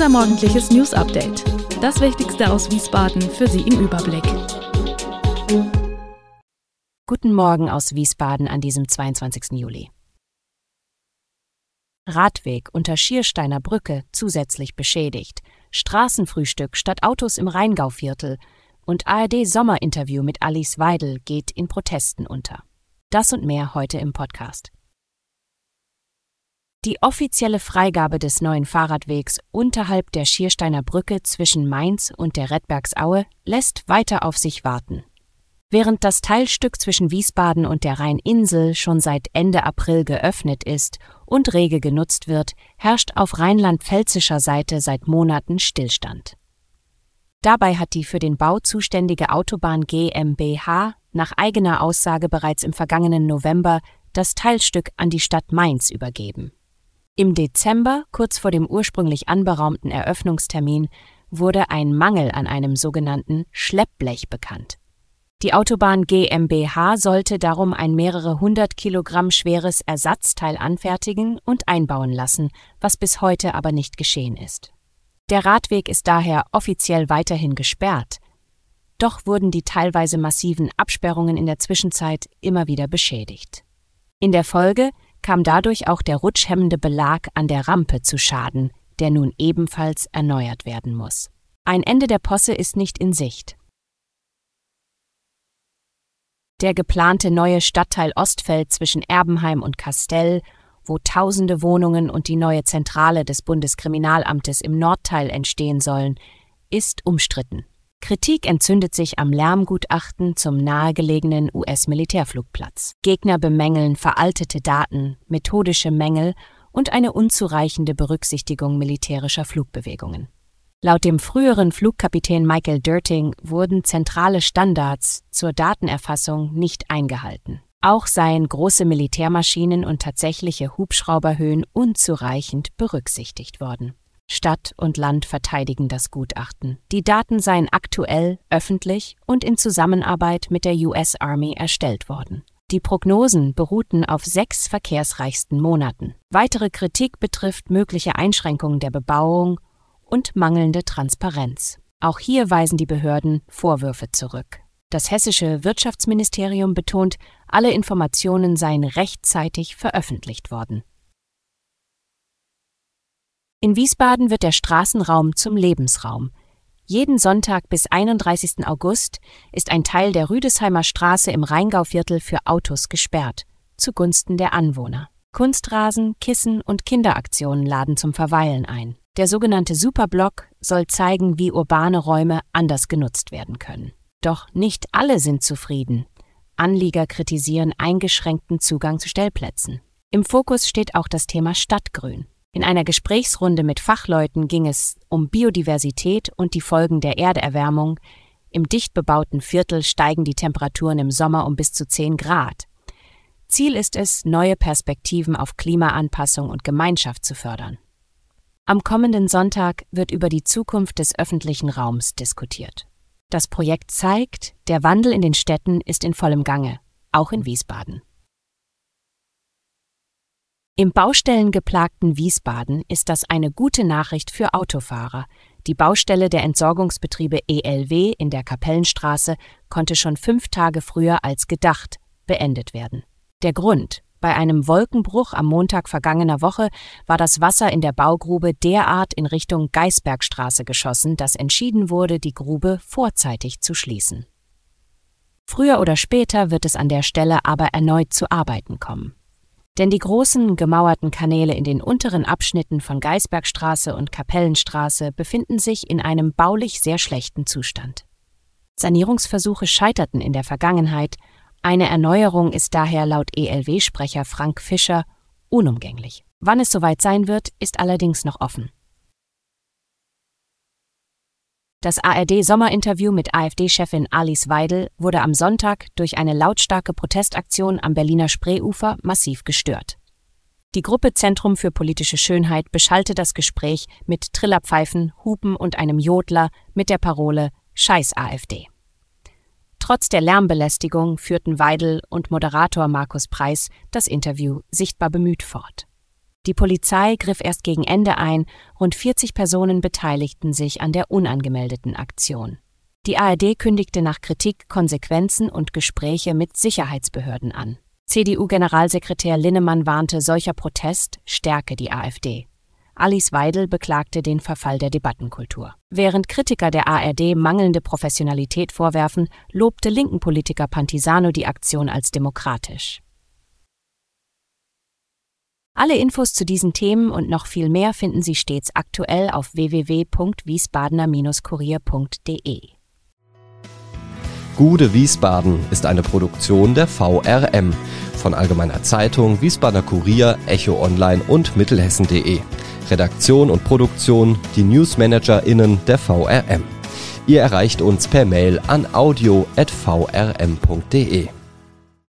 Unser morgendliches News-Update. Das Wichtigste aus Wiesbaden für Sie im Überblick. Guten Morgen aus Wiesbaden an diesem 22. Juli. Radweg unter Schiersteiner Brücke zusätzlich beschädigt, Straßenfrühstück statt Autos im Rheingauviertel und ARD-Sommerinterview mit Alice Weidel geht in Protesten unter. Das und mehr heute im Podcast. Die offizielle Freigabe des neuen Fahrradwegs unterhalb der Schiersteiner Brücke zwischen Mainz und der Redbergsaue lässt weiter auf sich warten. Während das Teilstück zwischen Wiesbaden und der Rheininsel schon seit Ende April geöffnet ist und rege genutzt wird, herrscht auf rheinland-pfälzischer Seite seit Monaten Stillstand. Dabei hat die für den Bau zuständige Autobahn GmbH nach eigener Aussage bereits im vergangenen November das Teilstück an die Stadt Mainz übergeben. Im Dezember, kurz vor dem ursprünglich anberaumten Eröffnungstermin, wurde ein Mangel an einem sogenannten Schleppblech bekannt. Die Autobahn GmbH sollte darum ein mehrere 100 Kilogramm schweres Ersatzteil anfertigen und einbauen lassen, was bis heute aber nicht geschehen ist. Der Radweg ist daher offiziell weiterhin gesperrt. Doch wurden die teilweise massiven Absperrungen in der Zwischenzeit immer wieder beschädigt. In der Folge kam dadurch auch der rutschhemmende Belag an der Rampe zu Schaden, der nun ebenfalls erneuert werden muss. Ein Ende der Posse ist nicht in Sicht. Der geplante neue Stadtteil Ostfeld zwischen Erbenheim und Kastel, wo tausende Wohnungen und die neue Zentrale des Bundeskriminalamtes im Nordteil entstehen sollen, ist umstritten. Kritik entzündet sich am Lärmgutachten zum nahegelegenen US-Militärflugplatz. Gegner bemängeln veraltete Daten, methodische Mängel und eine unzureichende Berücksichtigung militärischer Flugbewegungen. Laut dem früheren Flugkapitän Michael Dirting wurden zentrale Standards zur Datenerfassung nicht eingehalten. Auch seien große Militärmaschinen und tatsächliche Hubschrauberhöhen unzureichend berücksichtigt worden. Stadt und Land verteidigen das Gutachten. Die Daten seien aktuell, öffentlich und in Zusammenarbeit mit der US Army erstellt worden. Die Prognosen beruhten auf 6 verkehrsreichsten Monaten. Weitere Kritik betrifft mögliche Einschränkungen der Bebauung und mangelnde Transparenz. Auch hier weisen die Behörden Vorwürfe zurück. Das hessische Wirtschaftsministerium betont, alle Informationen seien rechtzeitig veröffentlicht worden. In Wiesbaden wird der Straßenraum zum Lebensraum. Jeden Sonntag bis 31. August ist ein Teil der Rüdesheimer Straße im Rheingauviertel für Autos gesperrt, zugunsten der Anwohner. Kunstrasen, Kissen und Kinderaktionen laden zum Verweilen ein. Der sogenannte Superblock soll zeigen, wie urbane Räume anders genutzt werden können. Doch nicht alle sind zufrieden. Anlieger kritisieren eingeschränkten Zugang zu Stellplätzen. Im Fokus steht auch das Thema Stadtgrün. In einer Gesprächsrunde mit Fachleuten ging es um Biodiversität und die Folgen der Erderwärmung. Im dicht bebauten Viertel steigen die Temperaturen im Sommer um bis zu 10 Grad. Ziel ist es, neue Perspektiven auf Klimaanpassung und Gemeinschaft zu fördern. Am kommenden Sonntag wird über die Zukunft des öffentlichen Raums diskutiert. Das Projekt zeigt, der Wandel in den Städten ist in vollem Gange, auch in Wiesbaden. Im baustellengeplagten Wiesbaden ist das eine gute Nachricht für Autofahrer. Die Baustelle der Entsorgungsbetriebe ELW in der Kapellenstraße konnte schon 5 Tage früher als gedacht beendet werden. Der Grund: Bei einem Wolkenbruch am Montag vergangener Woche war das Wasser in der Baugrube derart in Richtung Geisbergstraße geschossen, dass entschieden wurde, die Grube vorzeitig zu schließen. Früher oder später wird es an der Stelle aber erneut zu Arbeiten kommen. Denn die großen gemauerten Kanäle in den unteren Abschnitten von Geisbergstraße und Kapellenstraße befinden sich in einem baulich sehr schlechten Zustand. Sanierungsversuche scheiterten in der Vergangenheit. Eine Erneuerung ist daher laut ELW-Sprecher Frank Fischer unumgänglich. Wann es soweit sein wird, ist allerdings noch offen. Das ARD-Sommerinterview mit AfD-Chefin Alice Weidel wurde am Sonntag durch eine lautstarke Protestaktion am Berliner Spreeufer massiv gestört. Die Gruppe Zentrum für politische Schönheit beschallte das Gespräch mit Trillerpfeifen, Hupen und einem Jodler mit der Parole »Scheiß AfD«. Trotz der Lärmbelästigung führten Weidel und Moderator Markus Preis das Interview sichtbar bemüht fort. Die Polizei griff erst gegen Ende ein, rund 40 Personen beteiligten sich an der unangemeldeten Aktion. Die ARD kündigte nach Kritik Konsequenzen und Gespräche mit Sicherheitsbehörden an. CDU-Generalsekretär Linnemann warnte, solcher Protest stärke die AfD. Alice Weidel beklagte den Verfall der Debattenkultur. Während Kritiker der ARD mangelnde Professionalität vorwerfen, lobte linken Politiker Pantisano die Aktion als demokratisch. Alle Infos zu diesen Themen und noch viel mehr finden Sie stets aktuell auf www.wiesbadener-kurier.de. Gude Wiesbaden ist eine Produktion der VRM von Allgemeiner Zeitung, Wiesbadener Kurier, Echo Online und Mittelhessen.de. Redaktion und Produktion die NewsmanagerInnen der VRM. Ihr erreicht uns per Mail an audio@vrm.de.